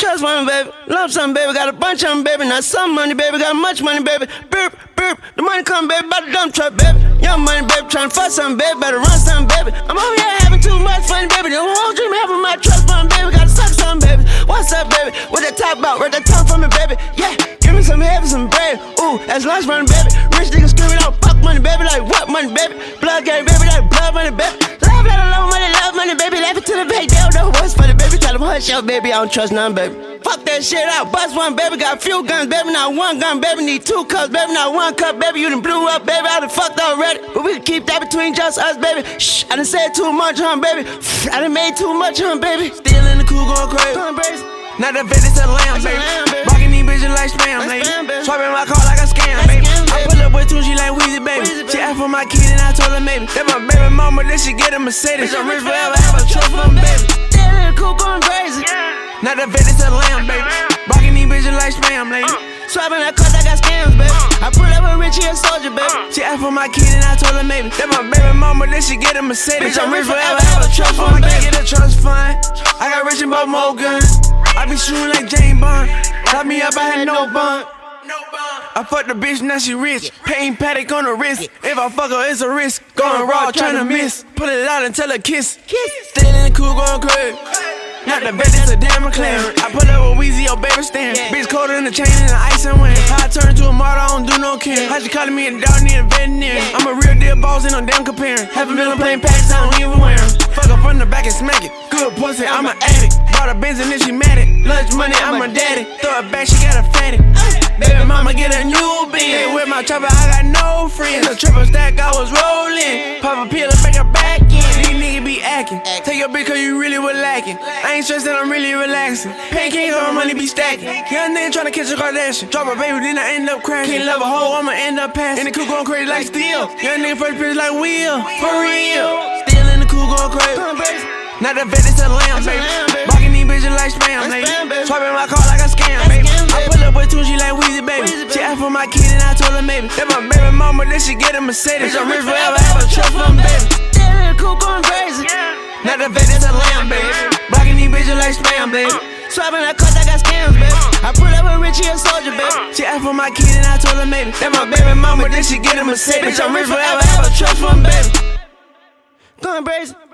trust fund, baby. Love something, baby. Got a bunch of them, baby. Not some money, baby. Got much money, baby. Burp, burp. The money come, baby. By the dump truck, baby. Young money, baby. Tryna fuck something, baby. Better run something, baby. I'm over here having too much fun, baby. The whole dream having my trust fund, baby. Gotta suck something, baby. What's up, baby? What that top about? Right that tongue from me, baby. Yeah. Give me some heavy, some bread. Ooh, that's lunch money, baby. Rich niggas screaming out, fuck money, baby. Like what money, baby? Blood game, baby. Like blood money, baby. Love money, baby. Laughing to the bank. They don't know what's funny, baby. Tell them hush up, baby. I don't trust none, baby. Fuck that shit out. Bust one, baby. Got a few guns, baby. Not one gun, baby. Need 2 cups, baby. Not 1 cup, baby. You done blew up, baby. I done fucked already. But we can keep that between just us, baby. Shh, I done said too much, baby. I done made too much, baby. Still in the cool, going crazy. Not the vet, it's a lamb, baby. Barking these bitches like spam, lady. Swiping my car like a scam, baby. I pull up with two, she like Weezy, baby. She asked for my kid and I told her maybe. That my baby mama, then she get a Mercedes. I'm rich forever, have a trust fund, baby. Still in the cool, going crazy. Not the vet, it's a lamb, baby. Barking these bitches like spam, lady. Swiping that cause I got scams, baby. I pull up with Richie and Soldier, baby. She asked for my kid and I told her maybe. That my baby mama, then she get a Mercedes. I'm rich forever, have a trust fund, baby. Get a trust fund. I got rich and bought more guns. I be shooting like James Bond. Lock me up, I had no bond. I fucked the bitch, now she rich. Pain paddock on the wrist. If I fuck her, it's a risk. Going raw, tryna miss. Pull it out and tell her kiss. Still in the cool, going crazy. Not the best, it's a damn McLaren. I pull up with Weezy, your baby stand. Bitch colder than the chain and the ice and wind. How I turn to a model, I don't do no care. How she calling me a dog, need a veterinarian. I'm a real deal boss, ain't no damn comparing. $500,000 plain packs, I don't even wear 'em. Fuck up from the back and smack it. Good pussy, I'm an addict. Bought a Benz and then she mad it. Lunch money, I'm her daddy. Throw it back, she got a fatty. Baby mama get a new beat. With my chopper, I got no friends. The triple stack, I was rolling. Pop a pill and bring her back in. These niggas be acting. Take your bitch cause you really was lacking. I ain't stressed that I'm really relaxing. Pancakes or money be stacking. Young nigga tryna catch a Kardashian. Drop a baby, then I end up crashing. Can't love a hoe, I'ma end up passing. In the coupe going crazy like steel. Young nigga first bitch like Will. For real. Still in the coupe going crazy. Not the vet, it's a lamb, baby. Barking these bitches like spam, lady. Swiping my car like a scam, baby. I pull up with two, she like Weezy, baby. She asked for my kid and I told her maybe. That my baby mama, then she get a Mercedes. I'm rich forever, have a trust fund, baby. Still in the coupe going crazy. Not the vet, it's a lamb, baby. Barking these bitches like spam, baby. Swiping that cause I got scams, baby. I pull up with Richie and Soldier, baby. She asked for my kid and I told her maybe. That my baby mama, then she get a Mercedes. I'm rich forever, have a trust fund, baby. Going crazy.